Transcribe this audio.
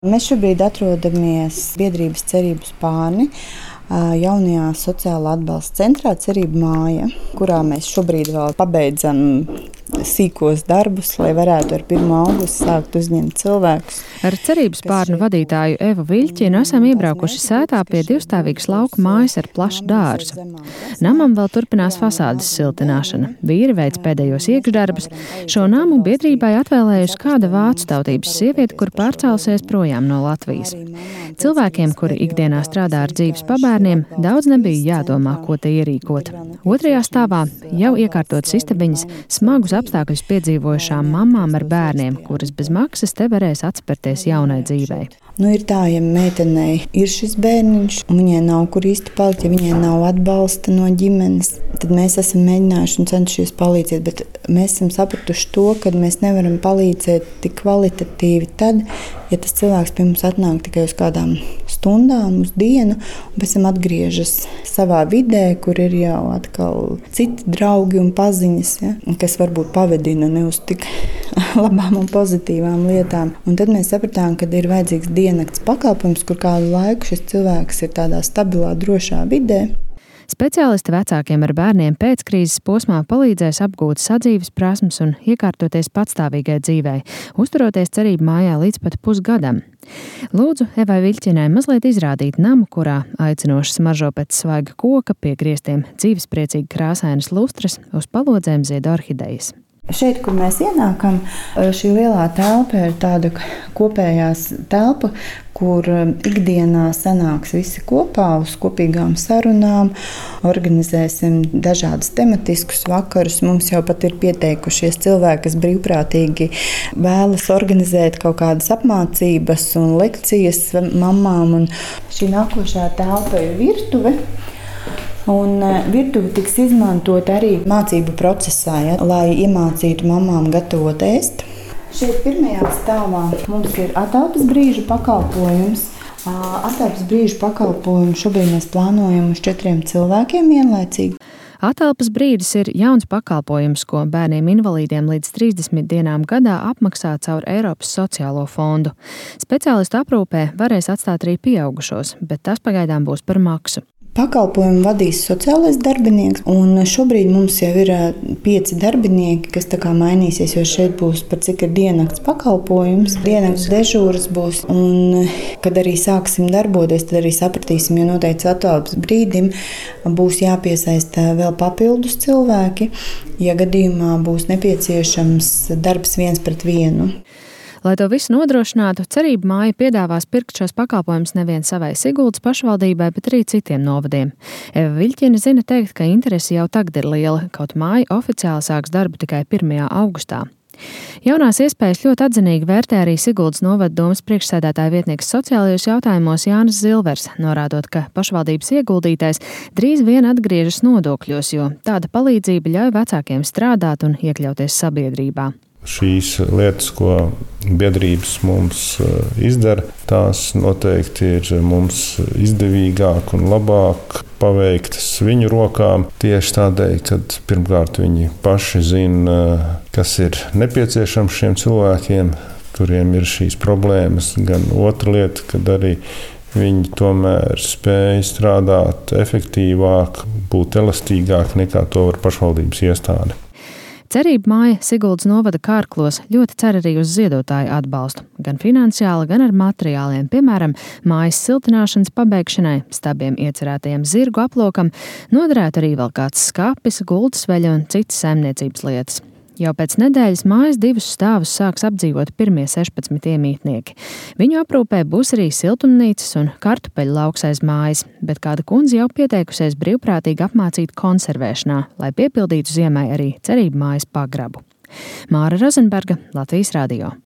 Mēs šobrīd atrodamies biedrības Cerību Spārni jaunajā sociālā atbalsta centrā Cerību māja, kurā mēs šobrīd vēl pabeidzam sīkos darbus, lai varētu ar 1. augustu sākt uzņemt cilvēkus. Ar Cerību Spārnu vadītāju Evu Viļķinu esam iebraukuši sētā pie divstāvīgas lauku mājas ar plašu dārzu. Namam vēl turpinās fasādes siltināšana. Vīri veic pēdējos iekšdarbus. Šo namu biedrībai atvēlējusi kāda vācu tautības sieviete, kur pārcēlusies projām no Latvijas. Cilvēkiem, kuri ikdienā strādā ar dzīves pabērniem, daudz nebija jādomā, ko te ierīkot. Otrajā stāvā jau iekārtotas istabiņas smagus apstākļus piedzīvojušām mamām ar bērniem, kuras bez maksas te varēs atspērties jaunai dzīvei. Ir tā, ja meitenei ir šis bērniņš, un viņai nav kur īsti palikt, ja viņai nav atbalsta no ģimenes, tad mēs esam mēģinājuši un cenšies palīdzēt, bet mēs esam sapratuši to, ka mēs nevaram palīdzēt tik kvalitatīvi tad, ja tas cilvēks pie mums atnāk tikai uz kādām stundām, uz dienu, un pēc tam atgriežas savā vidē, kur ir jau atkal citi draugi un paziņas, ja, kas varbūt pavedina ne uz tik labām un pozitīvām lietām. Un tad mēs sapratām, ka ir vajadzīgs diennakts pakalpojums, kur kādu laiku šis cilvēks ir tādā stabilā, drošā vidē. Speciālisti vecākiem ar bērniem pēckrīzes posmā palīdzēs apgūt sadzīves prasmes un iekārtoties patstāvīgai dzīvei, uzturoties Cerību mājā līdz pat pusgadam. Lūdzu Evai Viļķinai mazliet izrādīt namu, kurā aicinoši smaržo pēc svaiga koka, pie griestiem dzīvespriecīgi krāsainas lustras, uz palodzēm zied orhidejas. Šeit, kur mēs ienākam, šī lielā telpa ir tāda kopējās telpa, kur ikdienā sanāks visi kopā uz kopīgām sarunām, organizēsim dažādus tematiskus vakarus. Mums jau pat ir pieteikušies cilvēki, kas brīvprātīgi vēlas organizēt kaut kādas apmācības un lekcijas mamām. Un šī nākošā telpa ir virtuve. Un virtuve tiks izmantot arī mācību procesā, ja, lai iemācītu mamām gatavot ēst. Šeit pirmajā stāvā mums ir atelpas brīžu pakalpojums. Atelpas brīžu pakalpojumu šobrīd mēs plānojam uz 4 cilvēkiem vienlaicīgi. Atelpas brīdis ir jauns pakalpojums, ko bērniem invalīdiem līdz 30 dienām gadā apmaksā caur Eiropas sociālo fondu. Speciālistu aprūpē varēs atstāt arī pieaugušos, bet tas pagaidām būs par maksu. Pakalpojumu vadīs sociālais darbinieks, un šobrīd mums jau ir 5 darbinieki, kas tā kā mainīsies, jo šeit būs par cik ir diennakts pakalpojums. Diennakts dežūras būs, un kad arī sāksim darboties, tad arī sapratīsim, jo noteikti atelpas brīdim būs jāpiesaista vēl papildus cilvēki, ja gadījumā būs nepieciešams darbs 1 pret 1. Lai to visu nodrošinātu, Cerību māja piedāvās pirkt šos pakalpojumus nevien savai Siguldas pašvaldībai, bet arī citiem novadiem. Eva Viļķina zina teikt, ka interese jau tagad ir liela, kaut māja oficiāli sāks darbu tikai 1. augustā. Jaunās iespējas ļoti atzinīgi vērtē arī Siguldas novada domes priekšsēdētāja vietnieks sociālajos jautājumos Jānis Zilvers, norādot, ka pašvaldības ieguldītais drīz vien atgriežas nodokļos, jo tāda palīdzība ļauj vecākiem strādāt un iekļauties sabiedrībā. Šīs lietas, ko biedrības mums izdara, tās noteikti ir mums izdevīgāk un labāk paveiktas viņu rokām. Tieši tādēļ, kad pirmkārt viņi paši zina, kas ir nepieciešams šiem cilvēkiem, kuriem ir šīs problēmas. Gan otra lieta, kad arī viņi tomēr spēj strādāt efektīvāk, būt elastīgāk nekā to var pašvaldības iestāde. Cerību māja Siguldas novada Kārklos ļoti cer arī uz ziedotāju atbalstu, gan finansiāli, gan ar materiāliem, piemēram, mājas siltināšanas pabeigšanai, stabiem iecerētajiem zirgu aplokam, noderētu arī vēl kāds skapis, gultasveļa un citas saimniecības lietas. Jau pēc nedēļas mājas 2 stāvus sāks apdzīvot pirmie 16 iemītnieki. Viņu aprūpē būs arī siltumnīcas un kartupeļu lauks aiz mājas, bet kāda kundze jau pieteikusies brīvprātīgi apmācīt konservēšanā, lai piepildītu ziemai arī Cerību mājas pagrabu. Māra Rozenberga, Latvijas radio.